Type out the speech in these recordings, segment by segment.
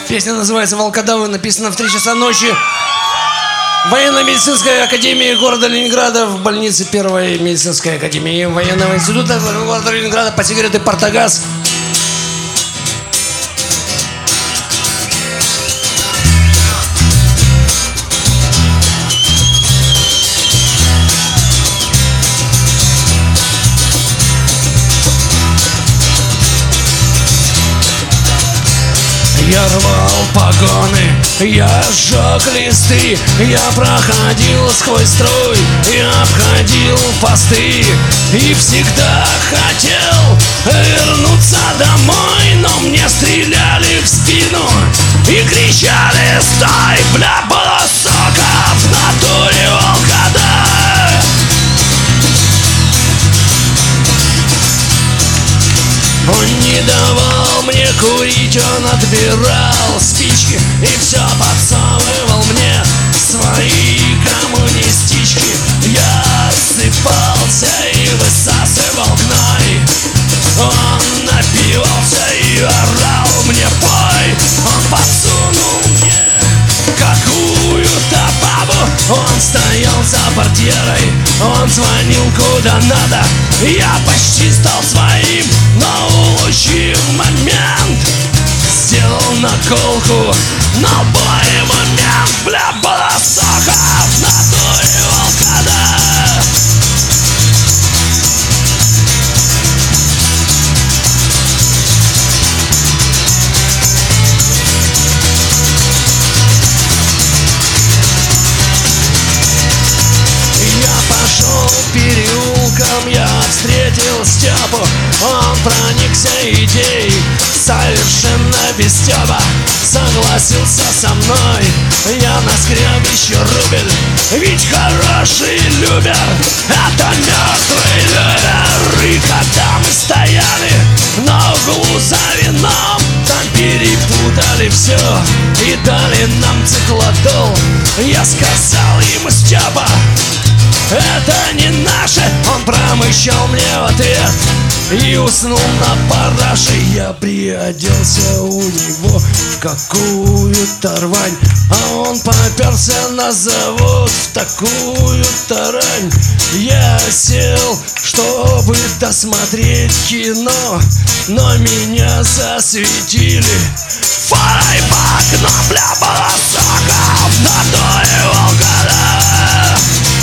Песня называется «Волкодавы», написана в 3 часа ночи в военно-медицинской академии города Ленинграда, в больнице Первой медицинской академии военного института города Ленинграда по сигареты «Портогаз». Я рвал погоны, я сжег листы, я проходил сквозь строй, я обходил посты и всегда хотел вернуться домой, но мне стреляли в спину и кричали: «Стой, бля, полосока, в натуре волкодав!» Он не давал мне курить, он отбирал спички и все подсовывал мне свои коммунистички. Я сыпался и высасывал гной, он напивался и орал мне: «Пой!» Он подсунул мне какую-то бабу, он стоял за портьерой, он звонил куда надо. Я почти стал своим, но улучив момент сделал наколку, но бой момент, бля, полосока, в натуре волкодав. Переулком я встретил Степу, он проникся идеей, совершенно без стёба согласился со мной. Я наскреб еще рубль, ведь хороший любер — это мертвый любер. И когда мы стояли на углу за вином, там перепутали все и дали нам циклодол. Я сказал ему: «Степа, это не наше!» Он промычал мне в ответ и уснул на параше. Я приоделся у него в какую-то рвань, а он поперся на завод в такую-то рань. Я сел, чтобы досмотреть кино, но меня засветили фарой в окно, бля, полосока, в натуре волкодав.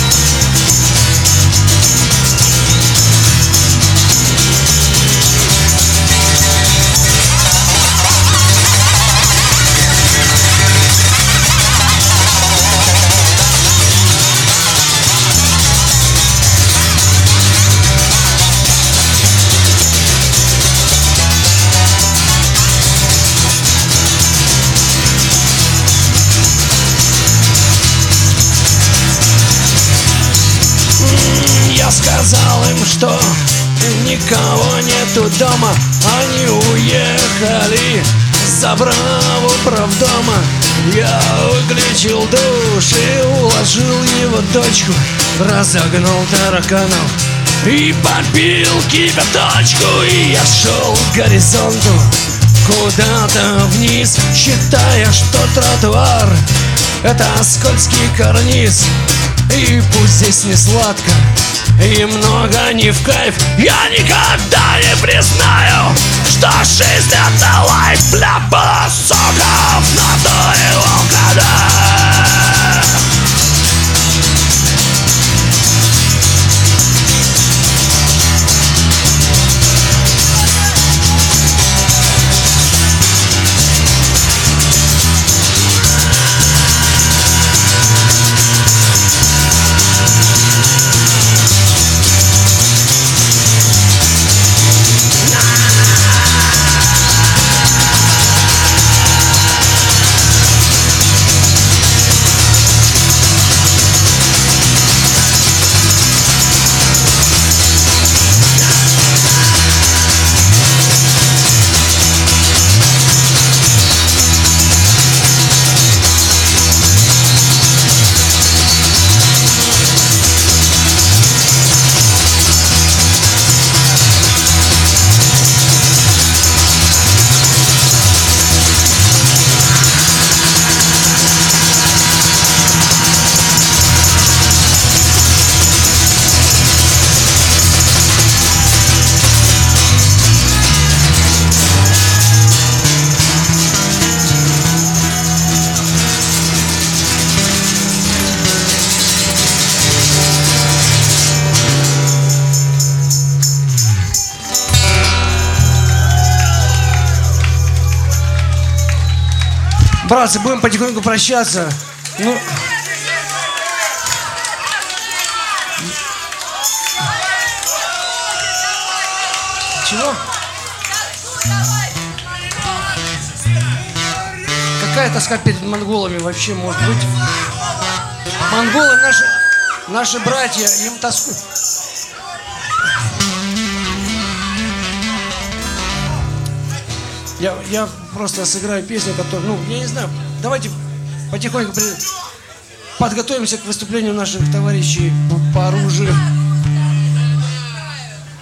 Я сказал им, что никого нету дома, они уехали, забрав управдома. Я выключил душ и уложил его дочку, разогнал тараканов и попил кипяточку. И я шел к горизонту куда-то вниз, считая, что тротуар — это скользкий карниз. И пусть здесь не сладко и много не в кайф, я никогда не признаю, что жизнь — это лайф, бля, полосока, в натуре волкодав. Братцы, будем потихоньку прощаться. Ну... Чего? Какая тоска перед монголами вообще может быть? Монголы наши братья, им тоскуют. Я просто сыграю песню, которую, ну, я не знаю, давайте потихоньку подготовимся к выступлению наших товарищей по